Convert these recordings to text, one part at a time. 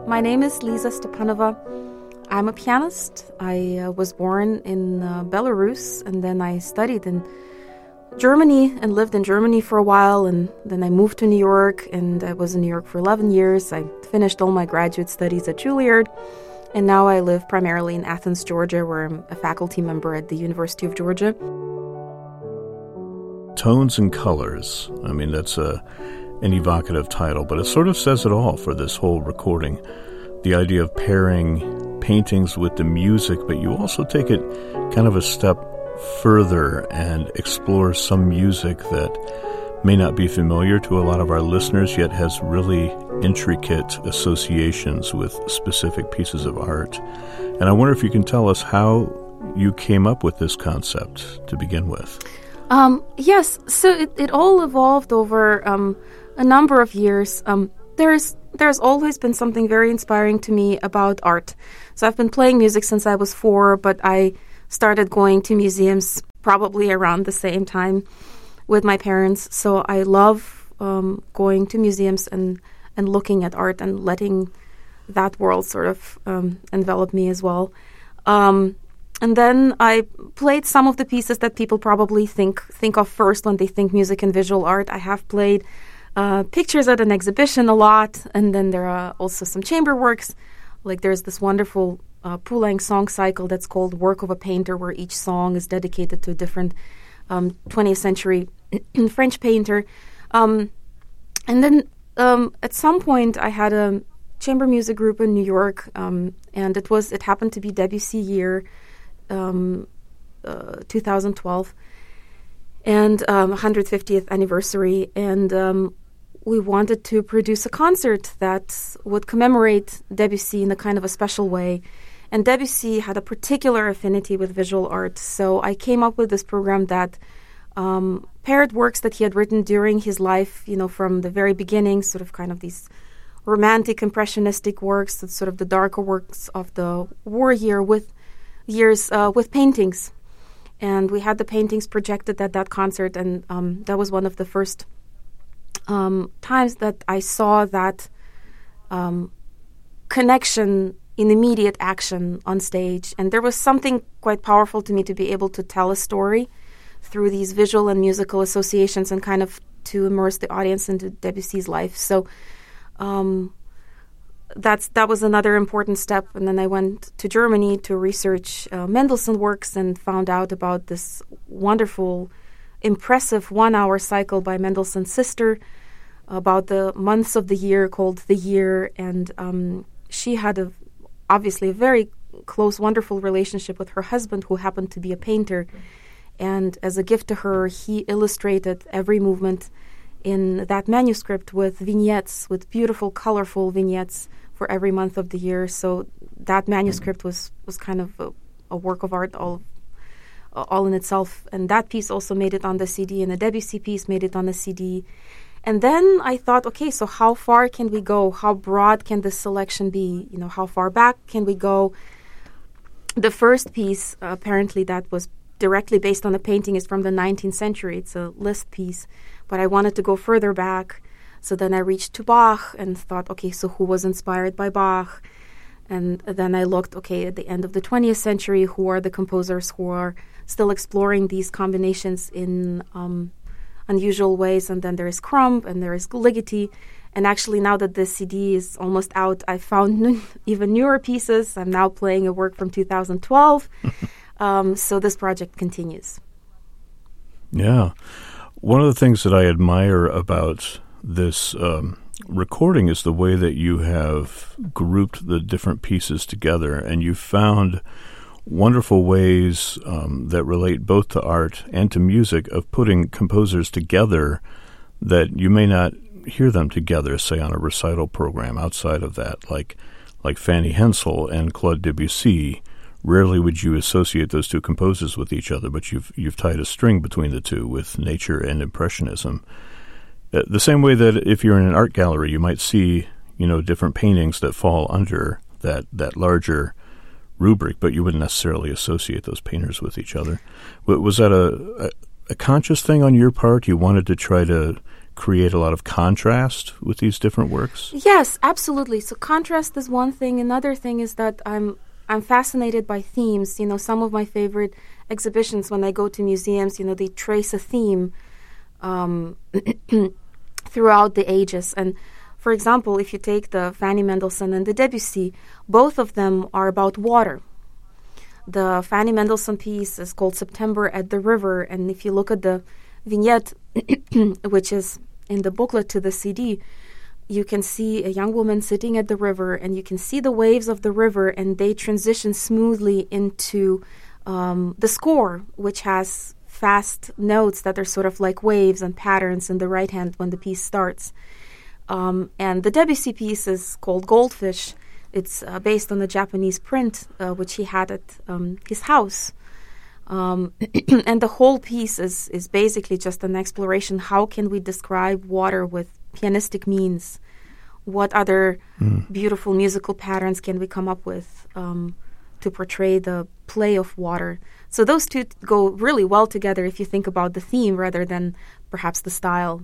My name is Lisa Stepanova. I'm a pianist. I was born in Belarus, and then I studied in Germany and lived in Germany for a while, and then I moved to New York, and I was in New York for 11 years. I finished all my graduate studies at Juilliard, and now I live primarily in Athens, Georgia, where I'm a faculty member at the University of Georgia. Tones and Colors. I mean, that's an evocative title, but it sort of says it all for this whole recording. The idea of pairing paintings with the music, but you also take it kind of a step further and explore some music that may not be familiar to a lot of our listeners, yet has really intricate associations with specific pieces of art. And I wonder if you can tell us how you came up with this concept to begin with. Yes, so it all evolved over a number of years. There's always been something very inspiring to me about art. So I've been playing music since I was 4, but I started going to museums probably around the same time with my parents. So I love going to museums and looking at art and letting that world sort of envelop me as well. And then I played some of the pieces that people probably think of first when they think music and visual art. I have played pictures at an exhibition a lot, and then there are also some chamber works. Like there's this wonderful Poulenc song cycle that's called Work of a Painter, where each song is dedicated to a different 20th century French painter. And then at some point I had a chamber music group in New York, and it happened to be Debussy year, 2012, and 150th anniversary, and we wanted to produce a concert that would commemorate Debussy in a kind of a special way. And Debussy had a particular affinity with visual art, so I came up with this program that paired works that he had written during his life, from the very beginning, sort of kind of these romantic, impressionistic works, sort of the darker works of the war with paintings. And we had the paintings projected at that concert, and that was one of the first times that I saw that connection in immediate action on stage. And there was something quite powerful to me to be able to tell a story through these visual and musical associations and kind of to immerse the audience into Debussy's life. So that was another important step. And then I went to Germany to research Mendelssohn works and found out about this wonderful, impressive 1-hour cycle by Mendelssohn's sister about the months of the year called The Year. And she had obviously a very close, wonderful relationship with her husband, who happened to be a painter. And as a gift to her, he illustrated every movement in that manuscript with vignettes, with beautiful, colorful vignettes for every month of the year. So that manuscript was kind of a work of art all in itself. And that piece also made it on the CD, and the Debussy piece made it on the CD. And then I thought, okay, so how far can we go? How broad can this selection be? How far back can we go? The first piece, apparently that was directly based on a painting, is from the 19th century. It's a Liszt piece. But I wanted to go further back. So then I reached to Bach and thought, okay, so who was inspired by Bach? And then I looked, okay, at the end of the 20th century, who are the composers who are still exploring these combinations in unusual ways? And then there is Crumb and there is Ligeti. And actually, now that this CD is almost out, I found even newer pieces. I'm now playing a work from 2012. So this project continues. Yeah. One of the things that I admire about this recording is the way that you have grouped the different pieces together, and you found wonderful ways that relate both to art and to music of putting composers together that you may not hear them together, say, on a recital program outside of that, like Fanny Hensel and Claude Debussy. Rarely would you associate those two composers with each other, but you've tied a string between the two with nature and impressionism. The same way that if you're in an art gallery, you might see, different paintings that fall under that larger rubric, but you wouldn't necessarily associate those painters with each other. Was that a conscious thing on your part? You wanted to try to create a lot of contrast with these different works? Yes, absolutely. So contrast is one thing. Another thing is that I'm fascinated by themes. Some of my favorite exhibitions when I go to museums, they trace a theme throughout the ages. And for example, if you take the Fanny Mendelssohn and the Debussy, both of them are about water. The Fanny Mendelssohn piece is called September at the River, and if you look at the vignette, which is in the booklet to the CD, you can see a young woman sitting at the river, and you can see the waves of the river, and they transition smoothly into the score, which has fast notes that are sort of like waves and patterns in the right hand when the piece starts. And the Debussy piece is called Goldfish. It's based on the Japanese print, which he had at his house. And the whole piece is basically just an exploration. How can we describe water with pianistic means? What other beautiful musical patterns can we come up with to portray the play of water? So those two go really well together if you think about the theme rather than perhaps the style.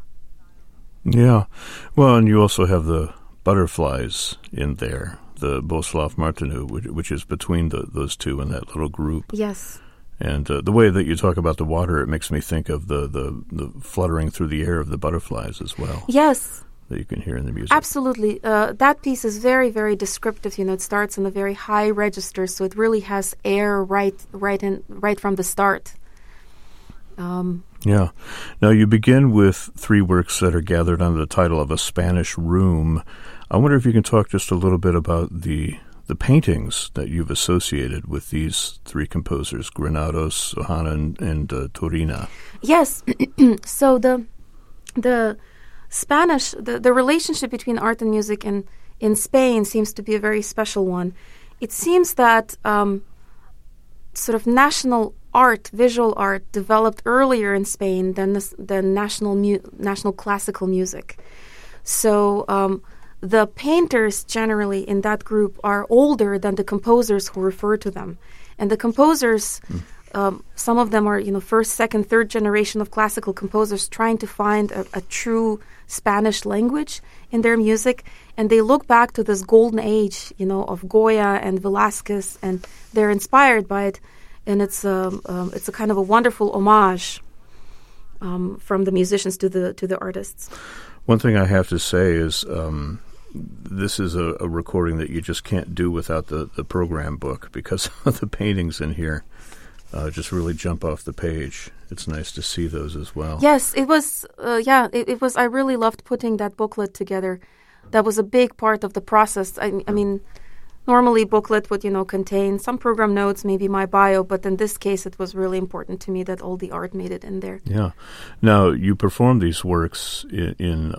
Yeah. Well, and you also have the butterflies in there, the Boleslav Martinu, which is between those two in that little group. Yes. And the way that you talk about the water, it makes me think of the fluttering through the air of the butterflies as well. Yes. That you can hear in the music. Absolutely. That piece is very, very descriptive. It starts in a very high register, so it really has air right from the start. Yeah. Now, you begin with 3 works that are gathered under the title of A Spanish Room. I wonder if you can talk just a little bit about the paintings that you've associated with these 3 composers, Granados, Sohana, and Turina. Yes. So the Spanish, the relationship between art and music in Spain seems to be a very special one. It seems that sort of national art, visual art, developed earlier in Spain than national classical music. So the painters generally in that group are older than the composers who refer to them. And the composers, some of them are, first, second, third generation of classical composers trying to find a true Spanish language in their music. And they look back to this golden age, of Goya and Velázquez, and they're inspired by it. And it's a kind of a wonderful homage from the musicians to the artists. One thing I have to say is this is a recording that you just can't do without the program book, because the paintings in here just really jump off the page. It's nice to see those as well. Yes, it was. It was. I really loved putting that booklet together. That was a big part of the process. I mean, normally booklet would, contain some program notes, maybe my bio, but in this case it was really important to me that all the art made it in there. Yeah. Now, you perform these works in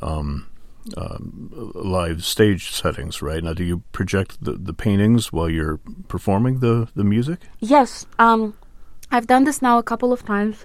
live stage settings, right? Now, do you project the paintings while you're performing the music? Yes. I've done this now a couple of times.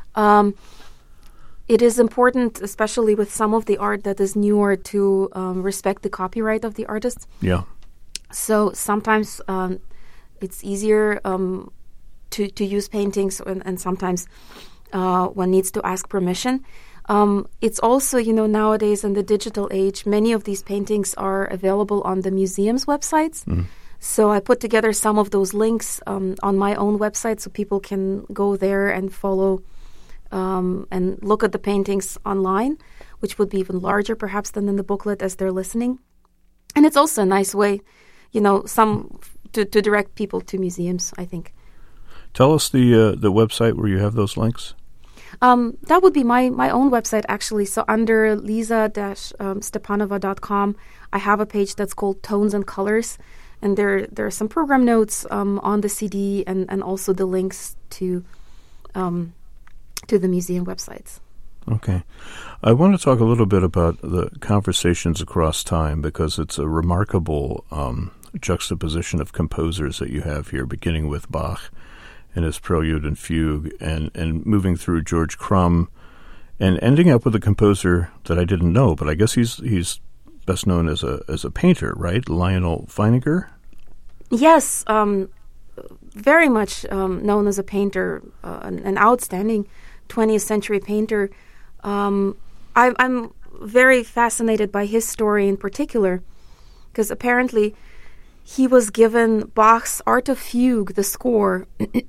It is important, especially with some of the art that is newer, to respect the copyright of the artist. Yeah. So sometimes it's easier to use paintings, and sometimes one needs to ask permission. It's also, nowadays in the digital age, many of these paintings are available on the museum's websites. Mm-hmm. So I put together some of those links on my own website so people can go there and follow and look at the paintings online, which would be even larger perhaps than in the booklet as they're listening. And it's also a nice way, to direct people to museums, I think. Tell us the website where you have those links. That would be my own website, actually. So under Lisa-Stepanova.com, I have a page that's called Tones and Colors, and there are some program notes on the CD and also the links to the museum websites. Okay. I want to talk a little bit about the Conversations Across Time, because it's a remarkable juxtaposition of composers that you have here, beginning with Bach and his Prelude and Fugue, and moving through George Crumb, and ending up with a composer that I didn't know, but I guess he's best known as a painter, right? Lionel Feininger? Yes, very much known as a painter, an outstanding 20th century painter. I I'm very fascinated by his story in particular, because apparently he was given Bach's Art of Fugue, the score,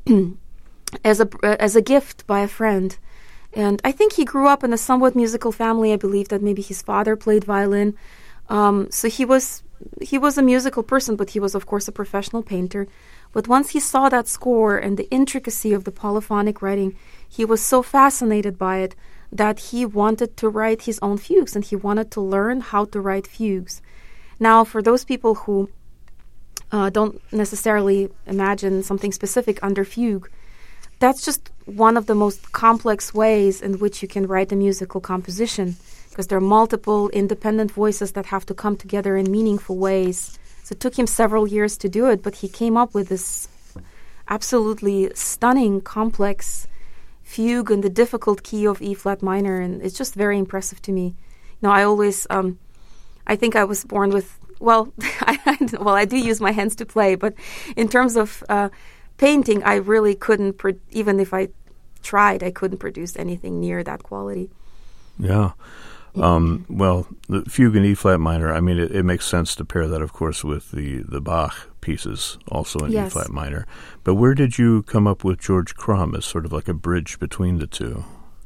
as a gift by a friend. And I think he grew up in a somewhat musical family. I believe that maybe his father played violin. So he was a musical person, but he was, of course, a professional painter. But once he saw that score and the intricacy of the polyphonic writing, he was so fascinated by it that he wanted to write his own fugues, and he wanted to learn how to write fugues. Now, for those people who don't necessarily imagine something specific under fugue, that's just one of the most complex ways in which you can write a musical composition, because there are multiple independent voices that have to come together in meaningful ways. So it took him several years to do it, but he came up with this absolutely stunning, complex fugue in the difficult key of E flat minor, and it's just very impressive to me. I always, I think I was born with, I do use my hands to play, but in terms of painting, I really couldn't, even if I tried, I couldn't produce anything near that quality. Yeah. The fugue in E flat minor, I mean, it makes sense to pair that, of course, with the Bach pieces, also in E flat minor. But where did you come up with George Crumb as sort of like a bridge between the two?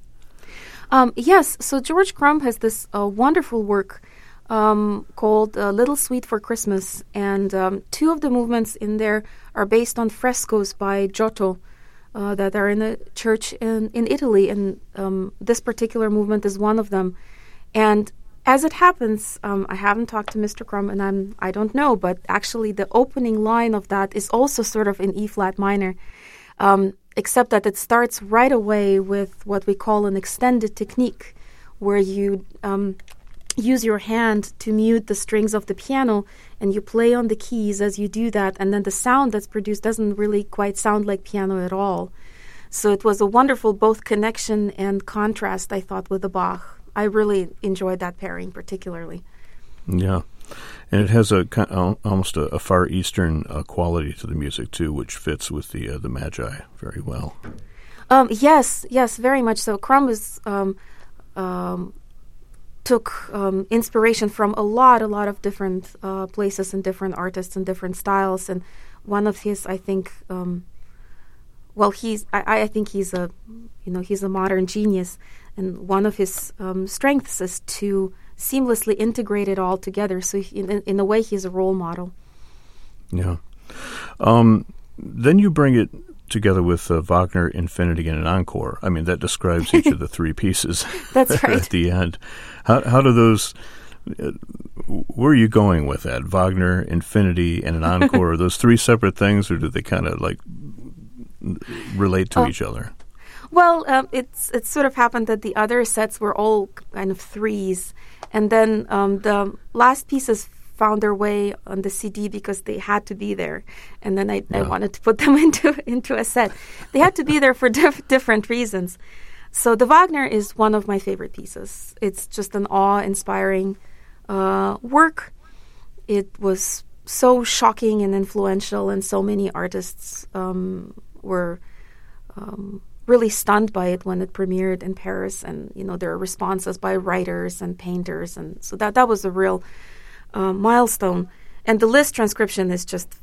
Yes, so George Crumb has this wonderful work called Little Suite for Christmas, and two of the movements in there are based on frescoes by Giotto that are in a church in Italy, and this particular movement is one of them. And as it happens, I haven't talked to Mr. Crumb, and I don't know, but actually the opening line of that is also sort of in E flat minor, except that it starts right away with what we call an extended technique, where you use your hand to mute the strings of the piano, and you play on the keys as you do that, and then the sound that's produced doesn't really quite sound like piano at all. So it was a wonderful both connection and contrast, I thought, with the Bach. I really enjoyed that pairing particularly. Yeah, and it has almost a Far Eastern quality to the music too, which fits with the Magi very well. Yes, very much so. Crumb took inspiration from a lot of different places and different artists and different styles. And one of his, I think, I think he's a modern genius. And one of his strengths is to seamlessly integrate it all together. So in a way, he's a role model. Yeah. Then you bring it together with Wagner, Infinity, and an encore. I mean, that describes each of the three pieces. That's right. At the end. How do those... where are you going with that? Wagner, Infinity, and an encore? Are those three separate things, or do they kind of like relate to each other? Well, it sort of happened that the other sets were all kind of threes, and then the last pieces found their way on the CD because they had to be there, and then I wanted to put them into a set. They had to be there for different reasons. So the Wagner is one of my favorite pieces. It's just an awe-inspiring work. It was so shocking and influential, and so many artists were really stunned by it when it premiered in Paris, and there are responses by writers and painters, and so that was a real milestone. And the Liszt transcription is just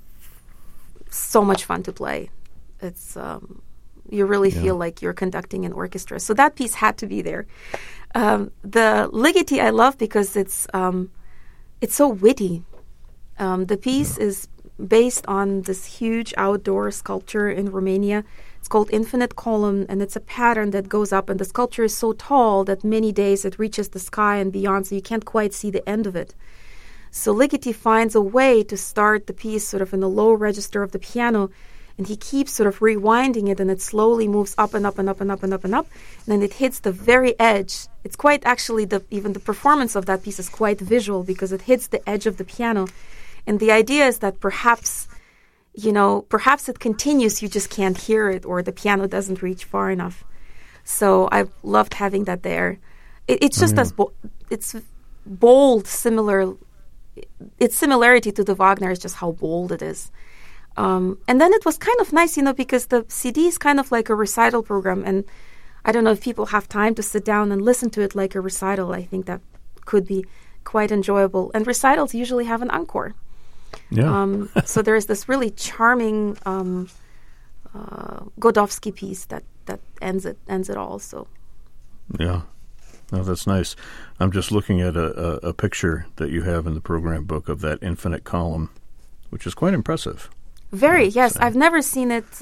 so much fun to play. It's you really feel like you're conducting an orchestra. So that piece had to be there. The Ligeti I love because it's so witty. The piece is based on this huge outdoor sculpture in Romania. It's called Infinite Column, and it's a pattern that goes up, and the sculpture is so tall that many days it reaches the sky and beyond, so you can't quite see the end of it. So Ligeti finds a way to start the piece sort of in the low register of the piano, and he keeps sort of rewinding it, and it slowly moves up and up and up and up and up and up, and then it hits the very edge. It's quite actually, even the performance of that piece is quite visual because it hits the edge of the piano. And the idea is that perhaps it continues, you just can't hear it, or the piano doesn't reach far enough. So I loved having that there. It's just it's bold, similar. Its similarity to the Wagner is just how bold it is. And then it was kind of nice, because the CD is kind of like a recital program, and I don't know if people have time to sit down and listen to it like a recital. I think that could be quite enjoyable. And recitals usually have an encore. Yeah. So there is this really charming Godowsky piece that ends it all. So. Yeah. No, that's nice. I'm just looking at a picture that you have in the program book of that infinite column, which is quite impressive. Very, yes. I've never seen it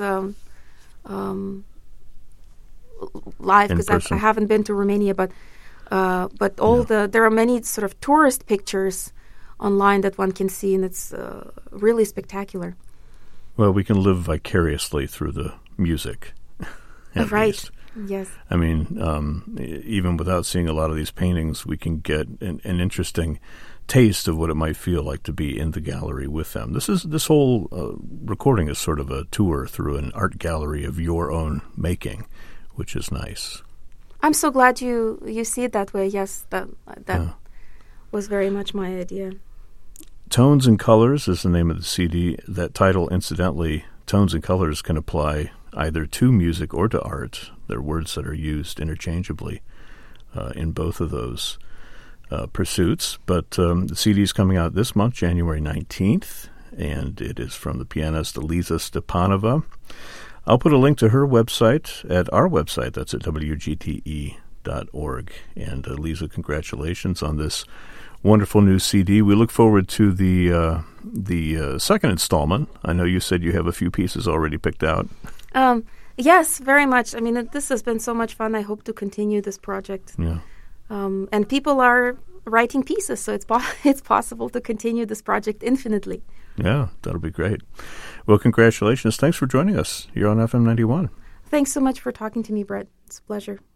live because I haven't been to Romania, but there are many sort of tourist pictures online that one can see, and it's really spectacular. Well, we can live vicariously through the music. Right. Least. Yes. I mean, even without seeing a lot of these paintings, we can get an interesting taste of what it might feel like to be in the gallery with them. This whole recording is sort of a tour through an art gallery of your own making, which is nice. I'm so glad you see it that way. Yes, that was very much my idea. Tones and Colors is the name of the CD. That title, incidentally, Tones and Colors can apply either to music or to art. They're words that are used interchangeably in both of those pursuits. But the CD is coming out this month, January 19th, and it is from the pianist Eliza Stepanova. I'll put a link to her website at our website. That's at wgte.org. And Eliza, congratulations on this wonderful new CD. We look forward to the second installment. I know you said you have a few pieces already picked out. Yes, very much. I mean, this has been so much fun. I hope to continue this project. Yeah. And people are writing pieces, so it's possible to continue this project infinitely. Yeah, that'll be great. Well, congratulations. Thanks for joining us here on FM 91. Thanks so much for talking to me, Brett. It's a pleasure.